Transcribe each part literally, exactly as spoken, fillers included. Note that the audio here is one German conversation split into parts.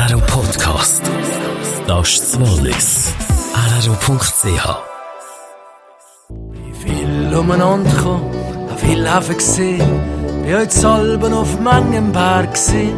R R O Podcast. Das ist das Wallis. R R O Punkt C H. Ich bin viel umeinander gekommen, hab viel Hafen gesehen, bin heute Alben auf manchem Berg gesehen.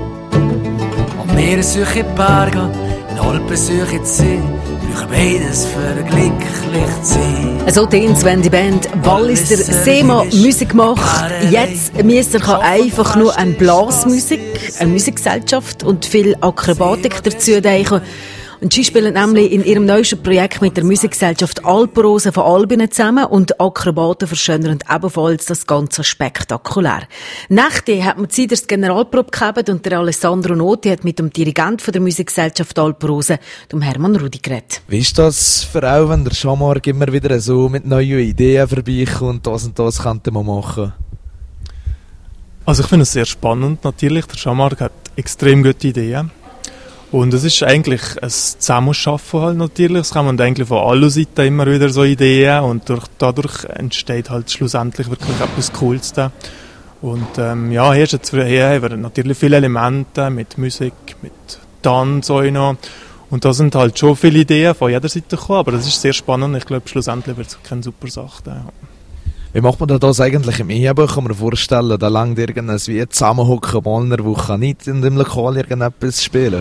Und Meere suche in die Berge, in Alpen suche in die See, brauche beides für glücklich zu sein. So tönt's, wenn die Band Walliser Sema Musik macht. Jetzt müsst ihr einfach nur eine Blasmusik, eine Musikgesellschaft und viel Akrobatik dazu denken. Und sie spielen nämlich in ihrem neuesten Projekt mit der Musikgesellschaft Alporose von Albinen zusammen und Akrobaten verschönern ebenfalls das Ganze spektakulär. Nächte hat man Zeit das Generalprobe gehabt und der Alessandro Noti hat mit dem Dirigent von der Musikgesellschaft Alporose, dem Hermann Rudi, geredet. Wie ist das für auch, wenn der Schamark immer wieder so mit neuen Ideen vorbeikommt, das und das könnte man machen? Also ich finde es sehr spannend, natürlich. Der Schamark hat extrem gute Ideen. Und es ist eigentlich ein Zusammenschaffen halt natürlich. Es kommen eigentlich von allen Seiten immer wieder so Ideen und durch, dadurch entsteht halt schlussendlich wirklich etwas Cooles da. Und ähm, ja, hier, ist jetzt, hier haben wir natürlich viele Elemente mit Musik, mit Tanz auch noch. Und da sind halt schon viele Ideen von jeder Seite gekommen, aber das ist sehr spannend. Ich glaube, schlussendlich wird es keine super Sache. Ja. Wie macht man das eigentlich im Ehebuch? Kann man sich vorstellen, da langt irgendwas wie zusammenhocken, Ballner, wo kann nicht in dem Lokal irgendetwas spielen?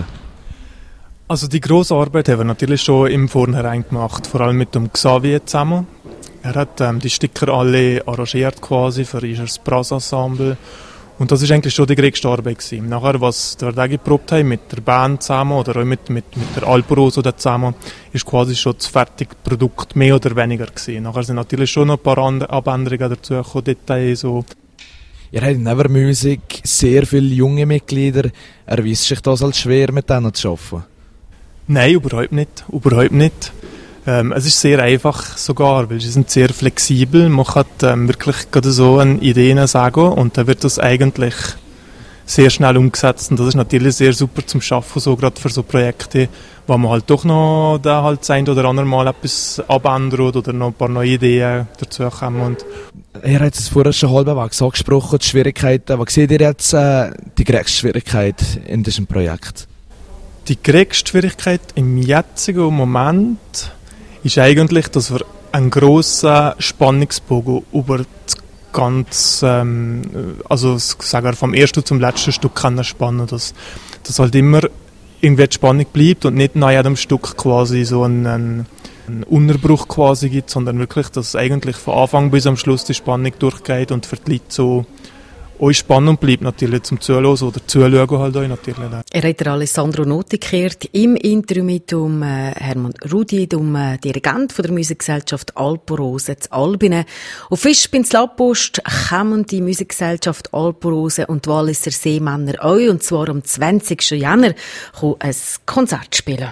Also die grosse Arbeit haben wir natürlich schon im Vornherein gemacht, vor allem mit dem Xavier zusammen. Er hat ähm, die Sticker alle arrangiert quasi für das Brass-Ensemble und das ist eigentlich schon die größte Arbeit gewesen. Nachher, was wir da geprobt haben mit der Band zusammen oder auch mit, mit, mit der Alporose zusammen, ist quasi schon das fertige Produkt mehr oder weniger gewesen. Nachher sind natürlich schon noch ein paar Abänderungen dazu gekommen, Details so. Ihr habt in Never Music sehr viele junge Mitglieder. Erweist sich das als schwer, mit denen zu arbeiten? Nein, überhaupt nicht. Überhaupt nicht. Ähm, es ist sehr einfach sogar, weil sie sind sehr flexibel. Man kann ähm, wirklich gerade so eine Idee sagen und dann wird das eigentlich sehr schnell umgesetzt. Und das ist natürlich sehr super zum Schaffen, so gerade für so Projekte, wo man halt doch noch da halt das ein oder andere Mal etwas abändert oder noch ein paar neue Ideen dazu kommen. Und ihr habt es vorher schon halbwegs angesprochen, die Schwierigkeiten. Was seht ihr jetzt äh, die größte Schwierigkeit in diesem Projekt? Die größte Schwierigkeit im jetzigen Moment ist eigentlich, dass wir einen grossen Spannungsbogen über das ganze, ähm, also sagen wir, vom ersten zum letzten Stück können spannen, dass, dass halt immer irgendwie die Spannung bleibt und nicht nach jedem Stück quasi so einen, einen Unterbruch quasi gibt, sondern wirklich, dass eigentlich von Anfang bis am Schluss die Spannung durchgeht und für die Leute so auch spannend bleibt natürlich zum Zuhören oder Zuschauen halt auch natürlich. Er hat der Alessandro Noti gekehrt im Interview mit dem äh, Hermann Rudi, dem äh, Dirigent von der Musikgesellschaft Alporose zu Albinen. Auf Fisch bin Lapost kommen die Musikgesellschaft Alporose und die Walliser Seemänner auch, und zwar am zwanzigsten Jänner ein Konzert spielen.